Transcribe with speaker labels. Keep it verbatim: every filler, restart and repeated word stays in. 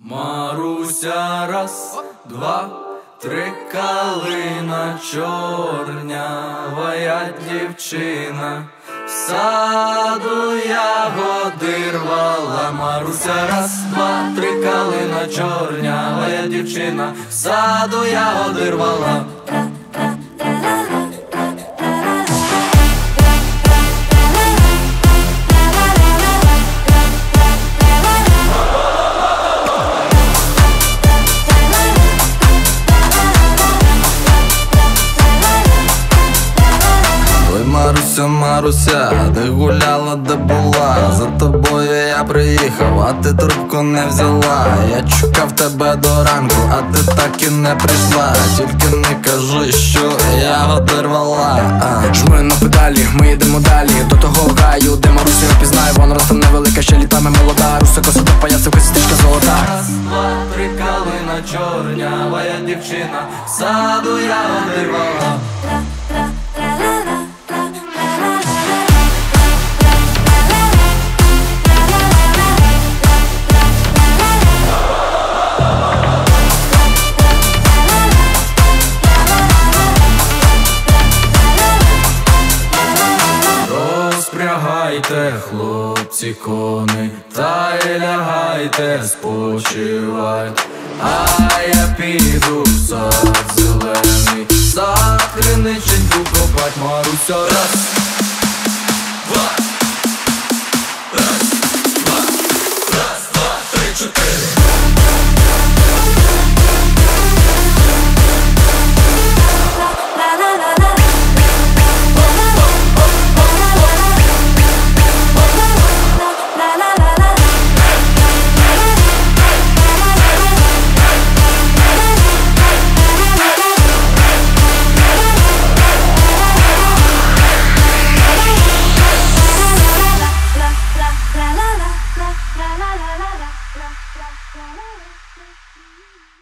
Speaker 1: Маруся, раз, два, три, калина чорнявая дівчина, в саду ягоди рвала. Маруся, раз, два, три, калина чорнявая дівчина, в саду ягоди рвала.
Speaker 2: Маруся, Маруся, де гуляла, де була? За тобою я приїхав, а ти трубку не взяла. Я чекав тебе до ранку, а ти так і не прийшла. Тільки не кажи, що я одірвала.
Speaker 3: Жму на педалі, ми їдемо далі до того гаю, де Марусю не пізнаю. Вона ростом невелика, ще літами молода. Руса, коса до поясу, косичка золота.
Speaker 1: Раз, два, три, калина чорнявая дівчина, в саду я одірвала. Розпрягайте, хлопці, кони, та й лягайте спочивать. А я піду в сад зелений, сад криниченьку копать. Маруся, раз, два, раз, два, раз, два, три, чотири.
Speaker 4: La la la la la la la la la la la la la.